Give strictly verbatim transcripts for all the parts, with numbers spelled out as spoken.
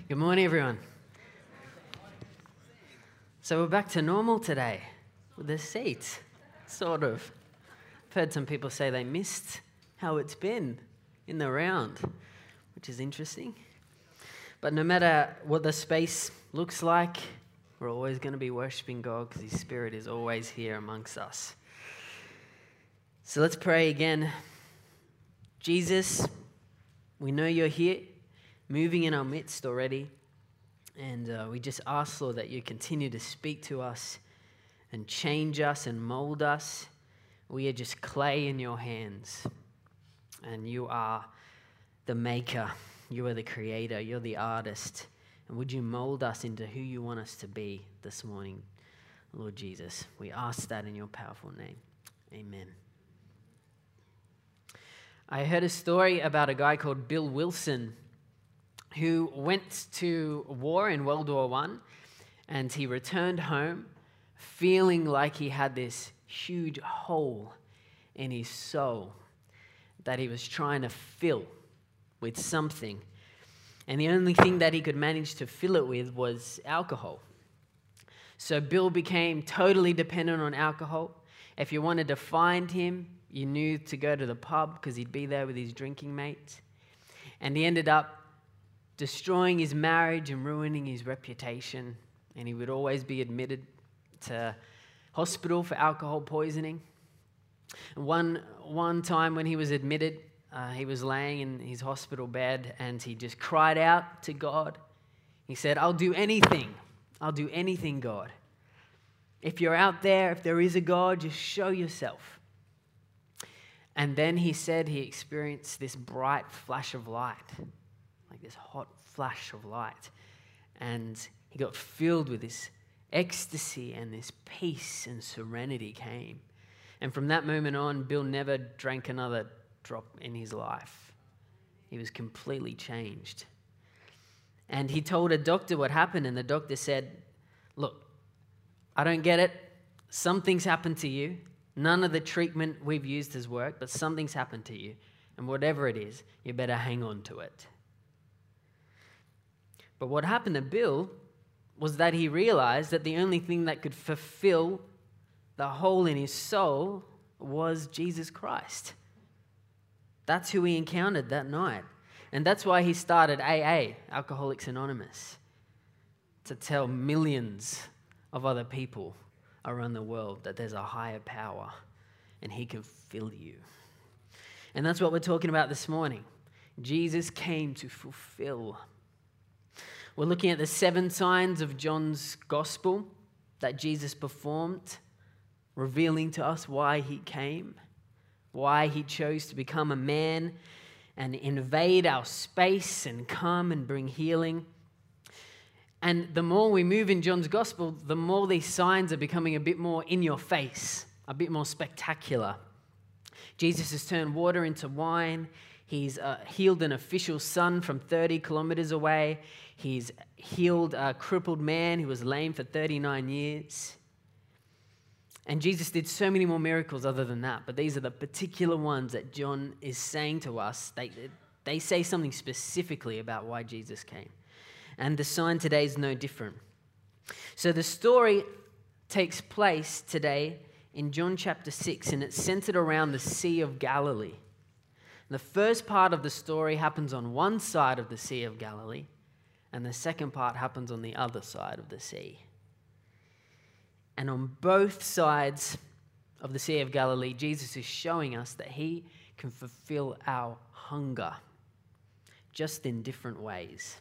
Good morning, everyone. So we're back to normal today with the seats, sort of. I've heard some people say they missed how it's been in the round, which is interesting. But no matter what the space looks like, we're always going to be worshiping God because His Spirit is always here amongst us. So let's pray again. Jesus, we know You're here, moving in our midst already. And uh, we just ask, Lord, that You continue to speak to us and change us and mold us. We are just clay in Your hands. And You are the maker. You are the creator. You're the artist. And would You mold us into who You want us to be this morning, Lord Jesus? We ask that in Your powerful name. Amen. I heard a story about a guy called Bill Wilson who went to war in World War One, and he returned home feeling like he had this huge hole in his soul that he was trying to fill with something. And the only thing that he could manage to fill it with was alcohol. So Bill became totally dependent on alcohol. If you wanted to find him, you knew to go to the pub because he'd be there with his drinking mates. And he ended up destroying his marriage and ruining his reputation. And he would always be admitted to hospital for alcohol poisoning. One, one time when he was admitted, uh, he was laying in his hospital bed and he just cried out to God. He said, "I'll do anything. I'll do anything, God. If you're out there, if there is a God, just show Yourself." And then he said he experienced this bright flash of light, like this hot flash of light. And he got filled with this ecstasy, and this peace and serenity came. And from that moment on, Bill never drank another drop in his life. He was completely changed. And he told a doctor what happened, and the doctor said, "Look, I don't get it. Something's happened to you. None of the treatment we've used has worked, but something's happened to you. And whatever it is, you better hang on to it." But what happened to Bill was that he realized that the only thing that could fulfill the hole in his soul was Jesus Christ. That's who he encountered that night. And that's why he started A A, Alcoholics Anonymous, to tell millions of other people around the world that there's a higher power and He can fill you. And that's what we're talking about this morning. Jesus came to fulfill. We're looking at the seven signs of John's gospel that Jesus performed, revealing to us why He came, why He chose to become a man and invade our space and come and bring healing. And the more we move in John's gospel, the more these signs are becoming a bit more in your face, a bit more spectacular. Jesus has turned water into wine. He's uh, healed an official's son from thirty kilometers away. He's healed a crippled man who was lame for thirty-nine years. And Jesus did so many more miracles other than that, but these are the particular ones that John is saying to us. They, they say something specifically about why Jesus came. And the sign today is no different. So the story takes place today in John chapter six, and it's centered around the Sea of Galilee. The first part of the story happens on one side of the Sea of Galilee, and the second part happens on the other side of the sea. And on both sides of the Sea of Galilee, Jesus is showing us that He can fulfill our hunger, just in different ways.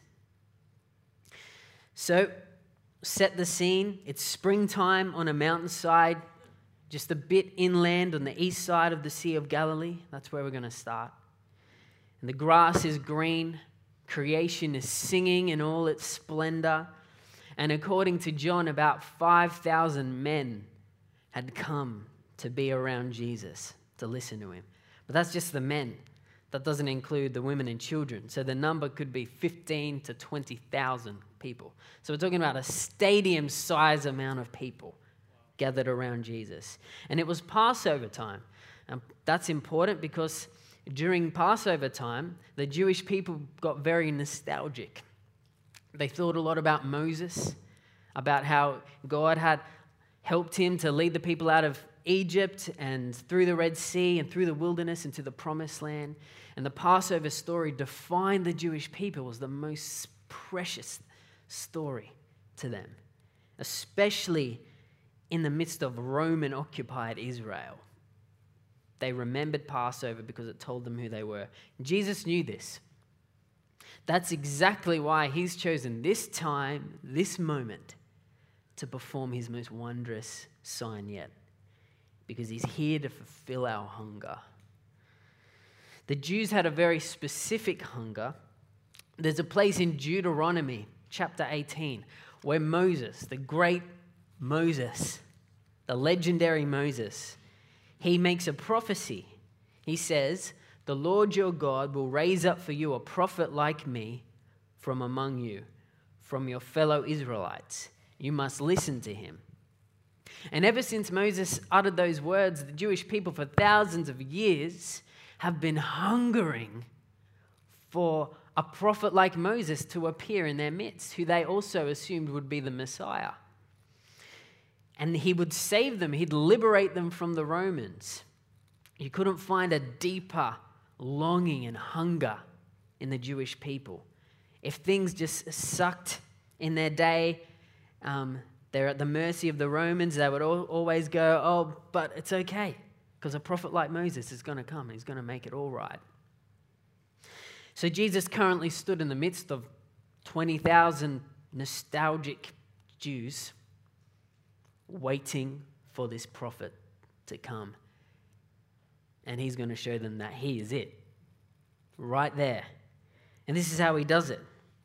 So, set the scene. It's springtime on a mountainside, just a bit inland on the east side of the Sea of Galilee. That's where we're going to start. And the grass is green. Creation is singing in all its splendor. And according to John, about five thousand men had come to be around Jesus, to listen to Him. But that's just the men. That doesn't include the women and children. So the number could be fifteen to twenty thousand people. So we're talking about a stadium-size amount of people gathered around Jesus. And it was Passover time. And that's important because during Passover time, the Jewish people got very nostalgic. They thought a lot about Moses, about how God had helped him to lead the people out of Egypt and through the Red Sea and through the wilderness into the Promised Land. And the Passover story defined the Jewish people as the most precious story to them, especially in the midst of Roman-occupied Israel. They remembered Passover because it told them who they were. Jesus knew this. That's exactly why he's chosen this time, this moment, to perform his most wondrous sign yet. Because he's here to fulfill our hunger. The Jews had a very specific hunger. There's a place in Deuteronomy chapter eighteen where Moses, the great Moses, the legendary Moses, he makes a prophecy. He says, "The Lord your God will raise up for you a prophet like me from among you, from your fellow Israelites. You must listen to him." And ever since Moses uttered those words, the Jewish people for thousands of years have been hungering for a prophet like Moses to appear in their midst, who they also assumed would be the Messiah. And he would save them. He'd liberate them from the Romans. You couldn't find a deeper longing and hunger in the Jewish people. If things just sucked in their day, um, they're at the mercy of the Romans. They would al- always go, "Oh, but it's okay, because a prophet like Moses is going to come. He's going to make it all right." So Jesus currently stood in the midst of twenty thousand nostalgic Jews waiting for this prophet to come. And he's going to show them that he is it. Right there. And this is how he does it.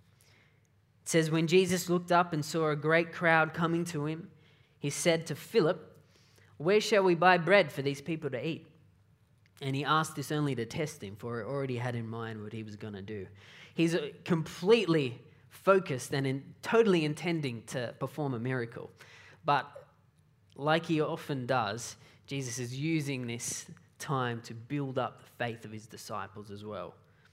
It says, when Jesus looked up and saw a great crowd coming to him, he said to Philip, "Where shall we buy bread for these people to eat?" And he asked this only to test him, for he already had in mind what he was going to do. He's completely focused and in, totally intending to perform a miracle. But like he often does, Jesus is using this time to build up the faith of his disciples as well.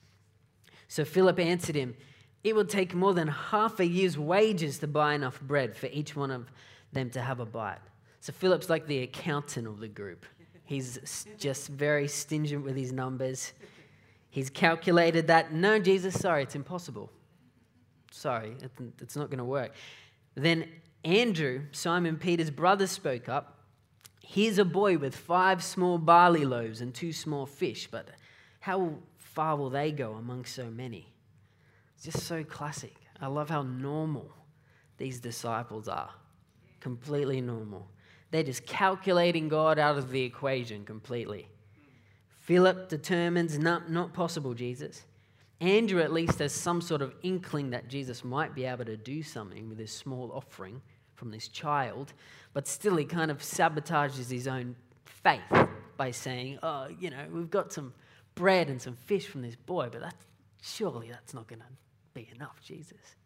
So Philip answered him, "It will take more than half a year's wages to buy enough bread for each one of them to have a bite." So Philip's like the accountant of the group. He's just very stingent with his numbers. He's calculated that, "No, Jesus, sorry, it's impossible. Sorry, it's not going to work." Then Andrew, Simon Peter's brother, spoke up. "Here's a boy with five small barley loaves and two small fish, but how far will they go among so many?" It's just so classic. I love how normal these disciples are. Completely normal. They're just calculating God out of the equation completely. Philip determines, "Not, not possible, Jesus." Andrew at least has some sort of inkling that Jesus might be able to do something with this small offering from this child, but still he kind of sabotages his own faith by saying, "Oh, you know, we've got some bread and some fish from this boy, but that's, surely that's not going to be enough, Jesus."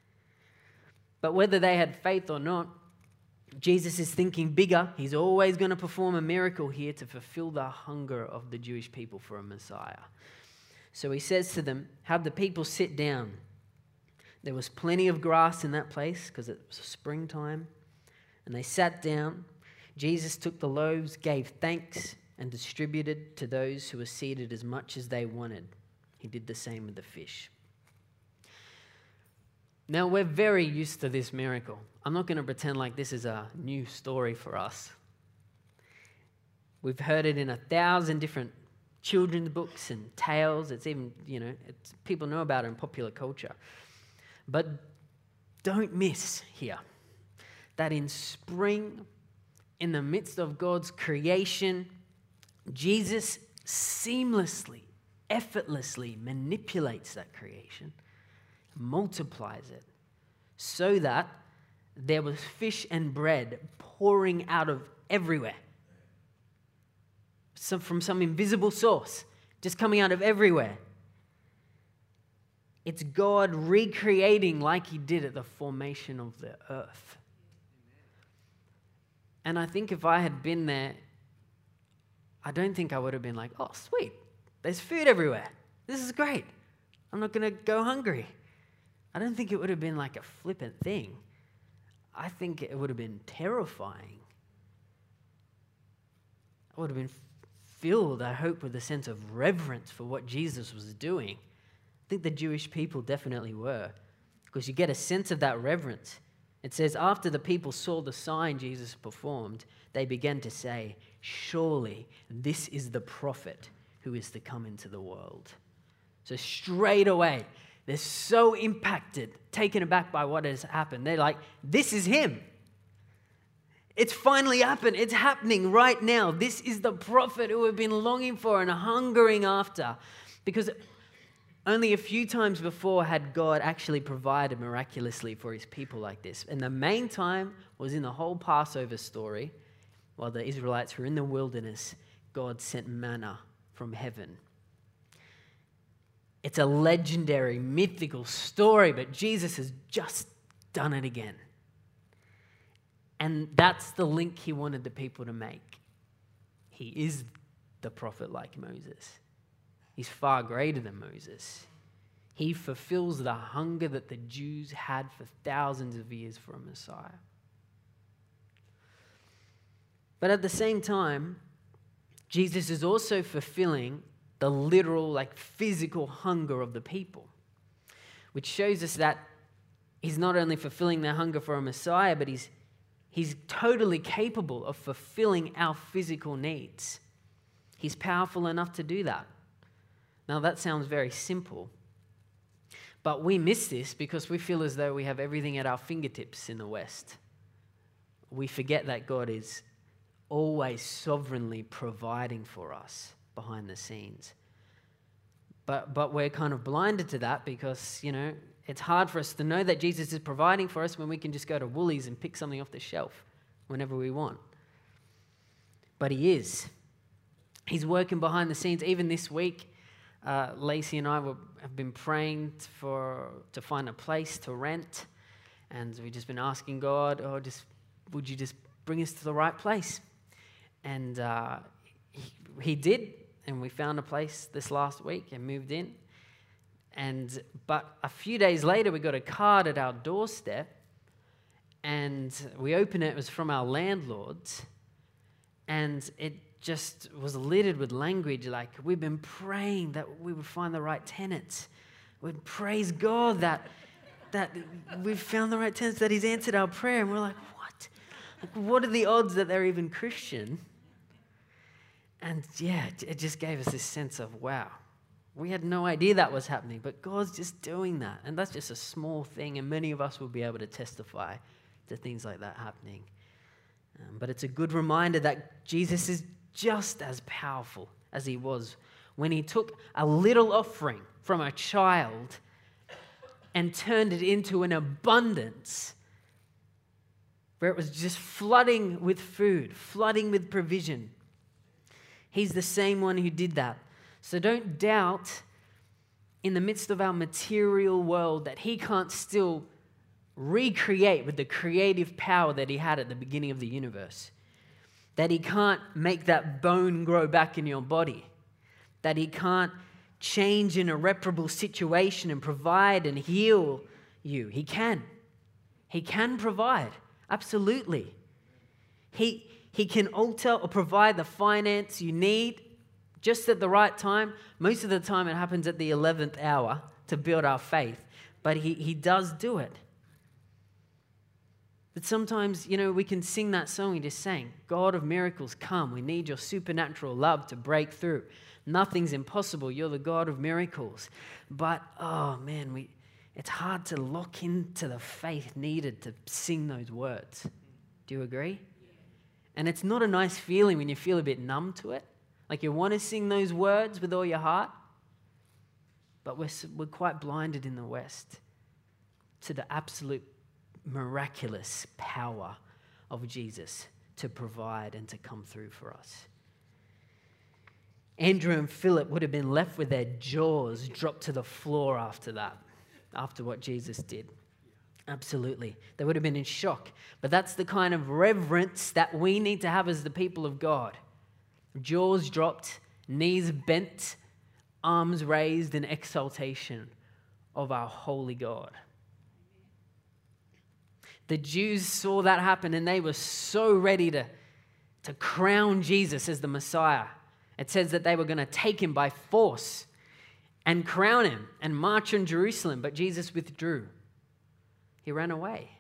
But whether they had faith or not, Jesus is thinking bigger. He's always going to perform a miracle here to fulfill the hunger of the Jewish people for a Messiah. So he says to them, "Have the people sit down." There was plenty of grass in that place because it was springtime. And they sat down. Jesus took the loaves, gave thanks, and distributed to those who were seated as much as they wanted. He did the same with the fish. Now, we're very used to this miracle. I'm not going to pretend like this is a new story for us. We've heard it in a thousand different children's books and tales. It's even, you know, it's, people know about it in popular culture. But don't miss here that in spring, in the midst of God's creation, Jesus seamlessly, effortlessly manipulates that creation, multiplies it, so that there was fish and bread pouring out of everywhere. Some, from some invisible source, just coming out of everywhere. It's God recreating like he did at the formation of the earth. And I think if I had been there, I don't think I would have been like, "Oh, sweet, there's food everywhere. This is great. I'm not going to go hungry." I don't think it would have been like a flippant thing. I think it would have been terrifying. I would have been filled, I hope, with a sense of reverence for what Jesus was doing. I think the Jewish people definitely were, because you get a sense of that reverence. It says, after the people saw the sign Jesus performed, they began to say, surely this is the prophet who is to come into the world. So straight away, they're so impacted, taken aback by what has happened. They're like, this is him. It's finally happened. It's happening right now. This is the prophet who we've been longing for and hungering after. Because only a few times before had God actually provided miraculously for his people like this. And the main time was in the whole Passover story. While the Israelites were in the wilderness, God sent manna from heaven. It's a legendary, mythical story, but Jesus has just done it again. And that's the link he wanted the people to make. He is the prophet like Moses. He's far greater than Moses. He fulfills the hunger that the Jews had for thousands of years for a Messiah. But at the same time, Jesus is also fulfilling the literal, like physical hunger of the people, which shows us that he's not only fulfilling their hunger for a Messiah, but he's He's totally capable of fulfilling our physical needs. He's powerful enough to do that. Now, that sounds very simple, but we miss this because we feel as though we have everything at our fingertips in the West. We forget that God is always sovereignly providing for us behind the scenes. But, but we're kind of blinded to that because, you know, it's hard for us to know that Jesus is providing for us when we can just go to Woolies and pick something off the shelf whenever we want. But he is. He's working behind the scenes. Even this week, uh, Lacey and I were, have been praying for to find a place to rent. And we've just been asking God, oh, just would you just bring us to the right place? And uh, he, he did. And we found a place this last week and moved in. And but a few days later, we got a card at our doorstep, and we opened it. It was from our landlords, and it just was littered with language like, we've been praying that we would find the right tenants. We'd praise God that that we've found the right tenants, that he's answered our prayer. And we're like, what? Like, what are the odds that they're even Christian? And yeah, it just gave us this sense of, wow. We had no idea that was happening, but God's just doing that. And that's just a small thing, and many of us will be able to testify to things like that happening. Um, but it's a good reminder that Jesus is just as powerful as he was when he took a little offering from a child and turned it into an abundance where it was just flooding with food, flooding with provision. He's the same one who did that. So don't doubt in the midst of our material world that he can't still recreate with the creative power that he had at the beginning of the universe. That he can't make that bone grow back in your body. That he can't change an irreparable situation and provide and heal you. He can. He can provide. Absolutely. He, he can alter or provide the finance you need just at the right time. Most of the time it happens at the eleventh hour to build our faith. But he, he does do it. But sometimes, you know, we can sing that song we just sang, God of miracles, come. We need your supernatural love to break through. Nothing's impossible. You're the God of miracles. But, oh man, we it's hard to lock into the faith needed to sing those words. Do you agree? And it's not a nice feeling when you feel a bit numb to it. Like you want to sing those words with all your heart, but we're, we're quite blinded in the West to the absolute miraculous power of Jesus to provide and to come through for us. Andrew and Philip would have been left with their jaws dropped to the floor after that, after what Jesus did. Absolutely. They would have been in shock. But that's the kind of reverence that we need to have as the people of God. Jaws dropped, knees bent, arms raised in exaltation of our holy God. The Jews saw that happen and they were so ready to, to crown Jesus as the Messiah. It says that they were going to take him by force and crown him and march on Jerusalem, but Jesus withdrew. He ran away.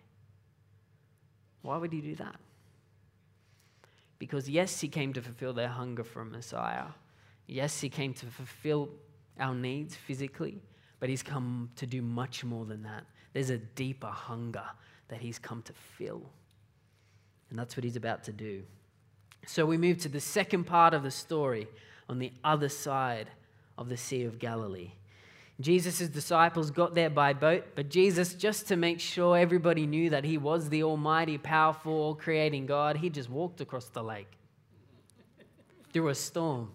Why would he do that? Because yes, he came to fulfill their hunger for a Messiah. Yes, he came to fulfill our needs physically, but he's come to do much more than that. There's a deeper hunger that he's come to fill. And that's what he's about to do. So we move to the second part of the story on the other side of the Sea of Galilee. Jesus' disciples got there by boat, but Jesus, just to make sure everybody knew that he was the almighty, powerful, all-creating God, he just walked across the lake through a storm.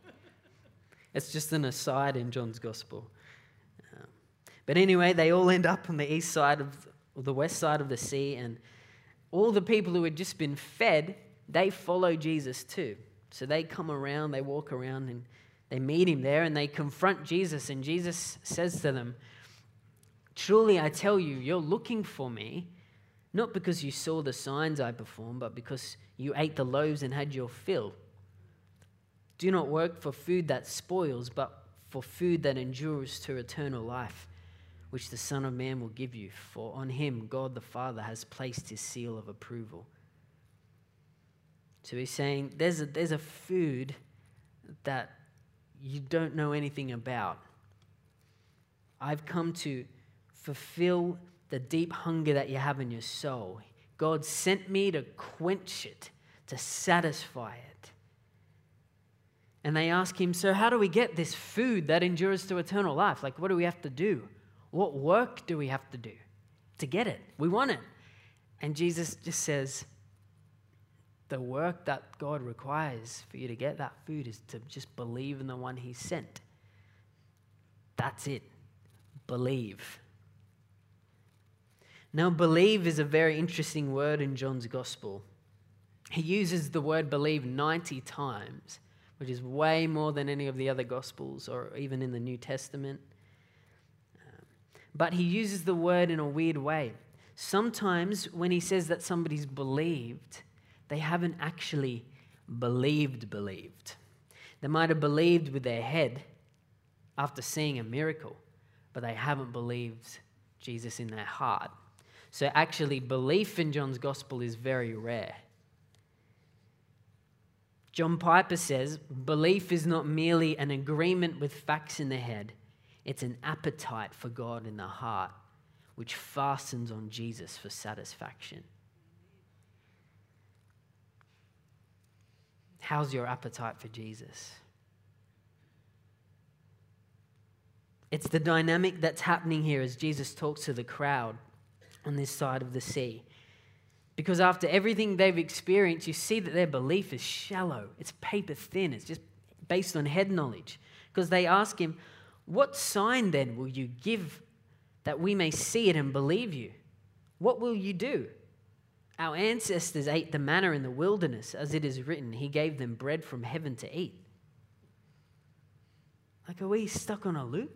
It's just an aside in John's Gospel. Um, but anyway, they all end up on the east side of the west side of the sea, and all the people who had just been fed, they follow Jesus too. So they come around, they walk around, and they meet him there, and they confront Jesus, and Jesus says to them, "Truly I tell you, you're looking for me, not because you saw the signs I performed, but because you ate the loaves and had your fill. Do not work for food that spoils, but for food that endures to eternal life, which the Son of Man will give you, for on him God the Father has placed his seal of approval." So he's saying there's a, there's a food that you don't know anything about. I've come to fulfill the deep hunger that you have in your soul. God sent me to quench it, to satisfy it. And they ask him, "So how do we get this food that endures to eternal life? Like, what do we have to do? What work do we have to do to get it? We want it." And Jesus just says, the work that God requires for you to get that food is to just believe in the one he sent. That's it. Believe. Now, believe is a very interesting word in John's Gospel. He uses the word believe ninety times, which is way more than any of the other Gospels or even in the New Testament. But he uses the word in a weird way. Sometimes when he says that somebody's believed, they haven't actually believed, believed. They might have believed with their head after seeing a miracle, but they haven't believed Jesus in their heart. So actually, belief in John's Gospel is very rare. John Piper says, belief is not merely an agreement with facts in the head, it's an appetite for God in the heart, which fastens on Jesus for satisfaction. How's your appetite for Jesus? It's the dynamic that's happening here as Jesus talks to the crowd on this side of the sea. Because after everything they've experienced, you see that their belief is shallow. It's paper thin. It's just based on head knowledge. Because they ask him, "What sign then will you give that we may see it and believe you? What will you do? Our ancestors ate the manna in the wilderness, as it is written, he gave them bread from heaven to eat." Like, are we stuck on a loop?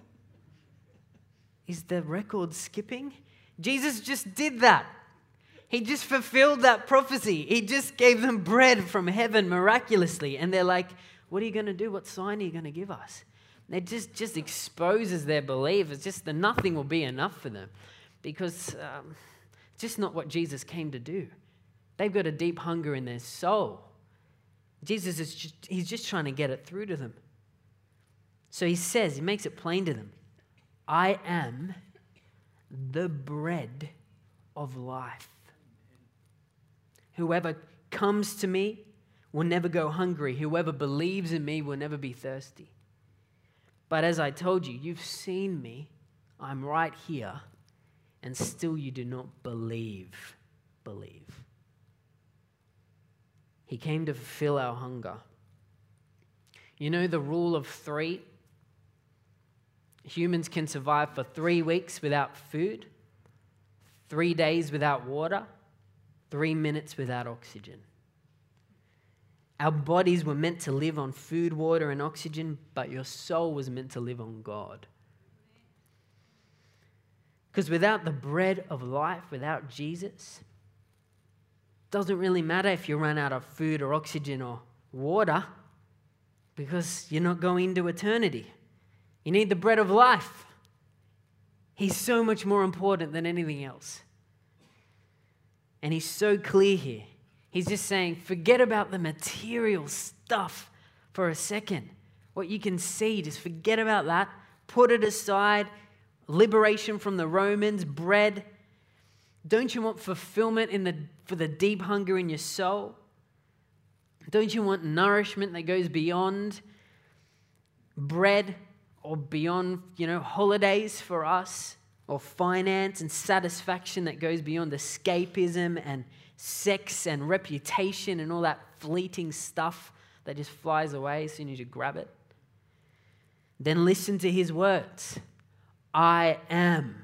Is the record skipping? Jesus just did that. He just fulfilled that prophecy. He just gave them bread from heaven miraculously. And they're like, "What are you going to do? What sign are you going to give us?" And it just, just exposes their belief. It's just that nothing will be enough for them. Because um, it's just not what Jesus came to do. They've got a deep hunger in their soul. Jesus is just, he's just trying to get it through to them. So he says, he makes it plain to them, "I am the bread of life. Whoever comes to me will never go hungry. Whoever believes in me will never be thirsty. But as I told you, you've seen me. I'm right here. And still you do not believe. Believe." He came to fulfill our hunger. You know the rule of three? Humans can survive for three weeks without food, three days without water, three minutes without oxygen. Our bodies were meant to live on food, water, and oxygen, but your soul was meant to live on God. Because without the bread of life, without Jesus, it doesn't really matter if you run out of food or oxygen or water, because you're not going into eternity. You need the bread of life. He's so much more important than anything else. And he's so clear here. He's just saying, forget about the material stuff for a second. What you can see, just forget about that. Put it aside. Liberation from the Romans, bread. Don't you want fulfillment in the for the deep hunger in your soul? Don't you want nourishment that goes beyond bread or beyond, you know, holidays for us, or finance and satisfaction that goes beyond escapism and sex and reputation and all that fleeting stuff that just flies away as soon as you grab it? Then listen to his words. I am.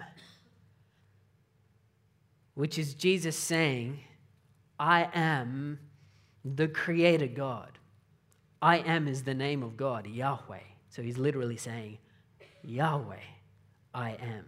Which is Jesus saying, I am the Creator God. I am is the name of God, Yahweh. So he's literally saying, Yahweh, I am.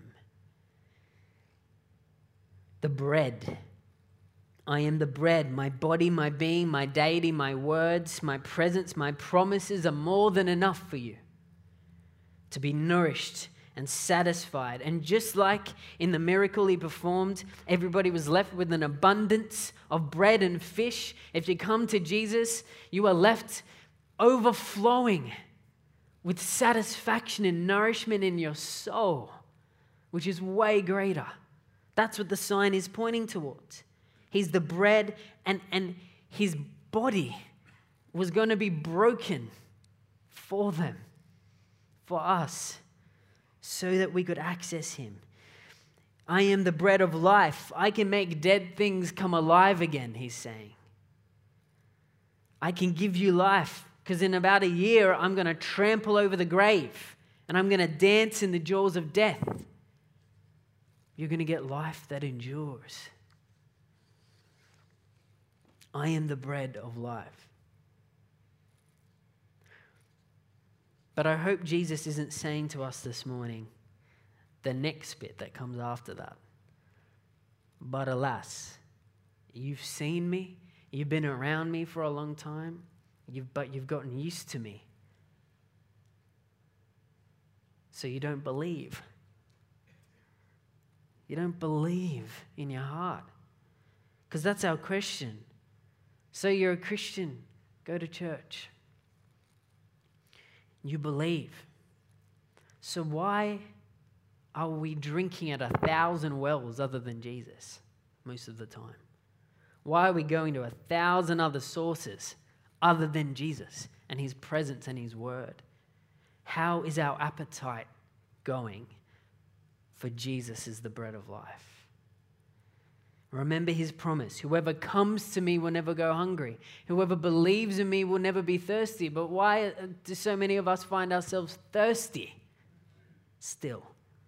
The bread. I am the bread. My body, my being, my deity, my words, my presence, my promises are more than enough for you to be nourished and satisfied. And just like in the miracle he performed, everybody was left with an abundance of bread and fish. If you come to Jesus, you are left overflowing with satisfaction and nourishment in your soul, which is way greater. That's what the sign is pointing towards. He's the bread, and, and his body was going to be broken for them, for us, so that we could access him. I am the bread of life. I can make dead things come alive again, he's saying. I can give you life, because in about a year, I'm going to trample over the grave, and I'm going to dance in the jaws of death. You're going to get life that endures. I am the bread of life. But I hope Jesus isn't saying to us this morning the next bit that comes after that. But alas, you've seen me, you've been around me for a long time, you've, but you've gotten used to me. So you don't believe. You don't believe in your heart. Because that's our question. So you're a Christian, go to church. You believe. So why are we drinking at a thousand wells other than Jesus most of the time? Why are we going to a thousand other sources other than Jesus and his presence and his word? How is our appetite going for Jesus as the bread of life? Remember his promise. Whoever comes to me will never go hungry. Whoever believes in me will never be thirsty. But why do so many of us find ourselves thirsty still?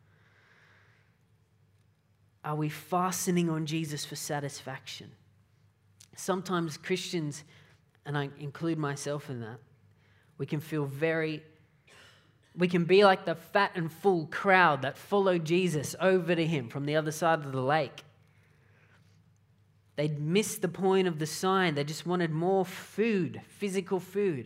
Are we fastening on Jesus for satisfaction? Sometimes Christians, and I include myself in that, we can feel very, we can be like the fat and full crowd that followed Jesus over to him from the other side of the lake. They'd missed the point of the sign. They just wanted more food, physical food.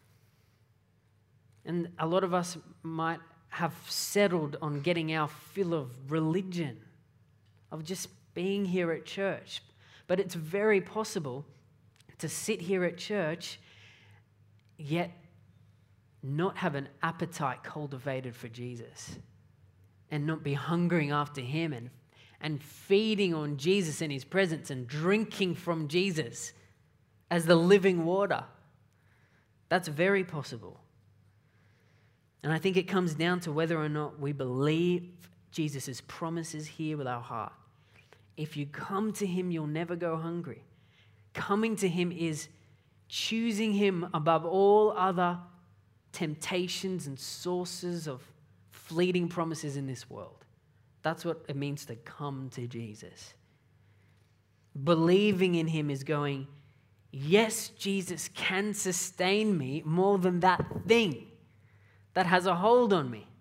And a lot of us might have settled on getting our fill of religion, of just being here at church. But it's very possible to sit here at church, yet not have an appetite cultivated for Jesus, and not be hungering after him and and feeding on Jesus in his presence and drinking from Jesus as the living water. That's very possible. And I think it comes down to whether or not we believe Jesus' promises here with our heart. If you come to him, you'll never go hungry. Coming to him is choosing him above all other temptations and sources of fleeting promises in this world. That's what it means to come to Jesus. Believing in him is going, yes, Jesus can sustain me more than that thing that has a hold on me.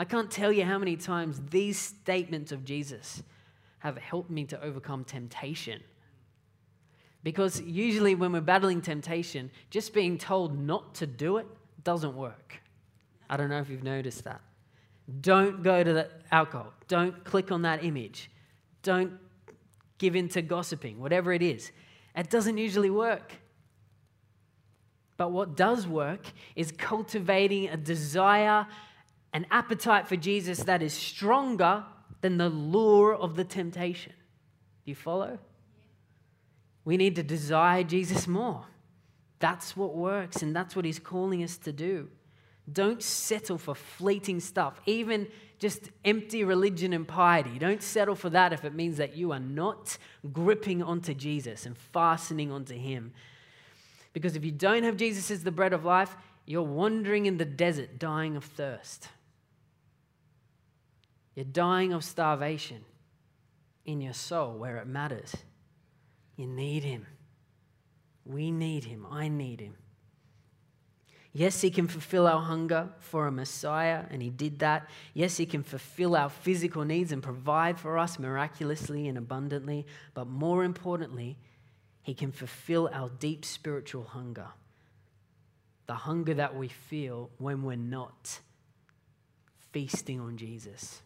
I can't tell you how many times these statements of Jesus have helped me to overcome temptation. Because usually when we're battling temptation, just being told not to do it doesn't work. I don't know if you've noticed that. Don't go to the alcohol. Don't click on that image. Don't give in to gossiping, whatever it is. It doesn't usually work. But what does work is cultivating a desire, an appetite for Jesus that is stronger than the lure of the temptation. Do you follow? We need to desire Jesus more. That's what works, and that's what he's calling us to do. Don't settle for fleeting stuff, even just empty religion and piety. Don't settle for that if it means that you are not gripping onto Jesus and fastening onto him. Because if you don't have Jesus as the bread of life, you're wandering in the desert, dying of thirst. You're dying of starvation in your soul where it matters. You need him. We need him. I need him. Yes, he can fulfill our hunger for a Messiah, and he did that. Yes, he can fulfill our physical needs and provide for us miraculously and abundantly. But more importantly, he can fulfill our deep spiritual hunger. The hunger that we feel when we're not feasting on Jesus.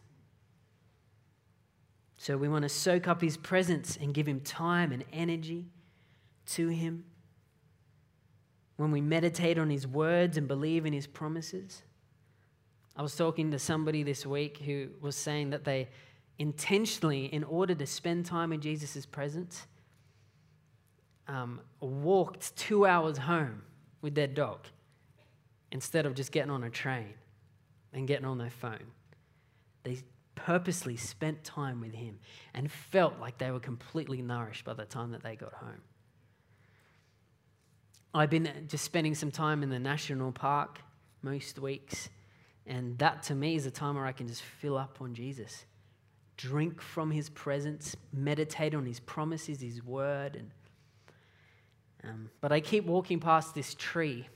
So we want to soak up his presence and give him time and energy to him. When we meditate on his words and believe in his promises. I was talking to somebody this week who was saying that they intentionally, in order to spend time in Jesus' presence, um, walked two hours home with their dog instead of just getting on a train and getting on their phone. They purposely spent time with him and felt like they were completely nourished by the time that they got home. I've been just spending some time in the national park most weeks, and that to me is a time where I can just fill up on Jesus, drink from his presence, meditate on his promises, his word. And um, but I keep walking past this tree,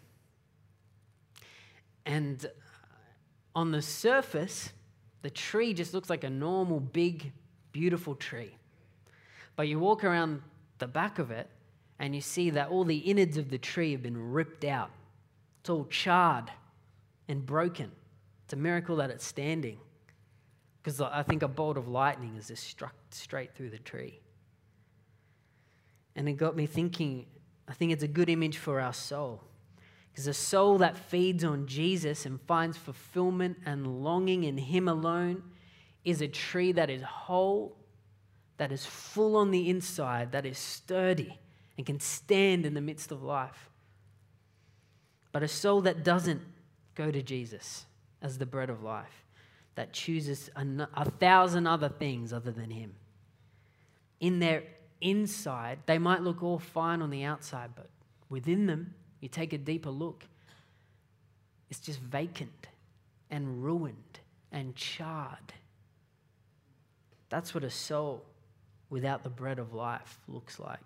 and on the surface, the tree just looks like a normal, big, beautiful tree. But you walk around the back of it, and you see that all the innards of the tree have been ripped out. It's all charred and broken. It's a miracle that it's standing. Because I think a bolt of lightning has just struck straight through the tree. And it got me thinking, I think it's a good image for our soul. Because a soul that feeds on Jesus and finds fulfillment and longing in him alone is a tree that is whole, that is full on the inside, that is sturdy, and can stand in the midst of life. But a soul that doesn't go to Jesus as the bread of life, that chooses a, a thousand other things other than him. In their inside, they might look all fine on the outside, but within them, you take a deeper look, it's just vacant and ruined and charred. That's what a soul without the bread of life looks like.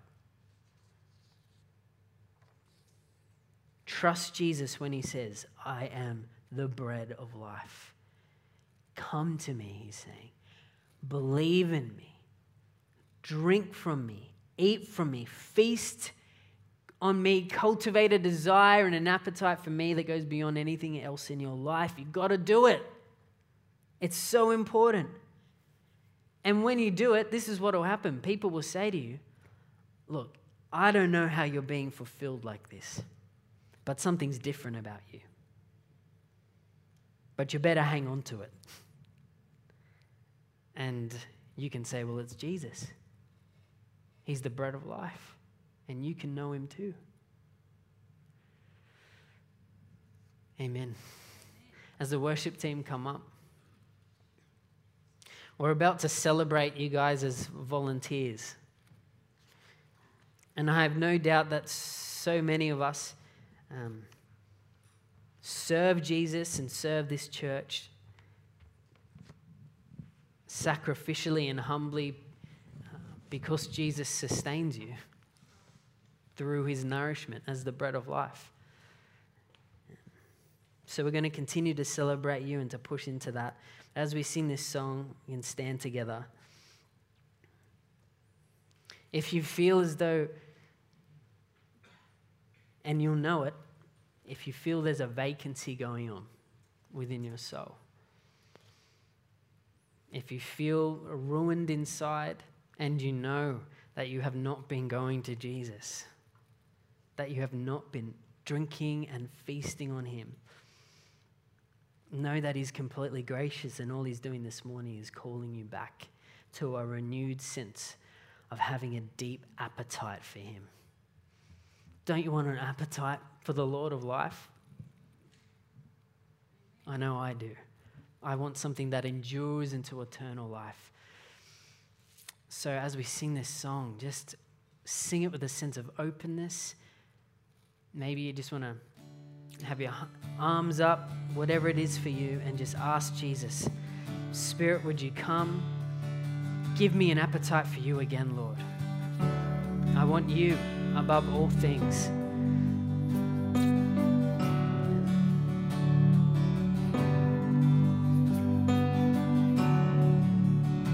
Trust Jesus when he says, I am the bread of life. Come to me, he's saying. Believe in me. Drink from me. Eat from me. Feast on me. Cultivate a desire and an appetite for me that goes beyond anything else in your life. You've got to do it. It's so important. And when you do it, this is what will happen. People will say to you, look, I don't know how you're being fulfilled like this, but something's different about you. But you better hang on to it. And you can say, well, it's Jesus. He's the bread of life. And you can know him too. Amen. As the worship team come up, we're about to celebrate you guys as volunteers. And I have no doubt that so many of us um, serve Jesus and serve this church sacrificially and humbly uh, because Jesus sustains you through his nourishment as the bread of life. So we're going to continue to celebrate you and to push into that. As we sing this song, we can stand together. If you feel as though, and you'll know it, if you feel there's a vacancy going on within your soul, if you feel ruined inside and you know that you have not been going to Jesus, that you have not been drinking and feasting on him, know that he's completely gracious, and all he's doing this morning is calling you back to a renewed sense of having a deep appetite for him. Don't you want an appetite for the Lord of life? I know I do. I want something that endures into eternal life. So as we sing this song, just sing it with a sense of openness. Maybe you just want to have your arms up, whatever it is for you, and just ask Jesus, Spirit, would you come? Give me an appetite for you again, Lord. I want you above all things.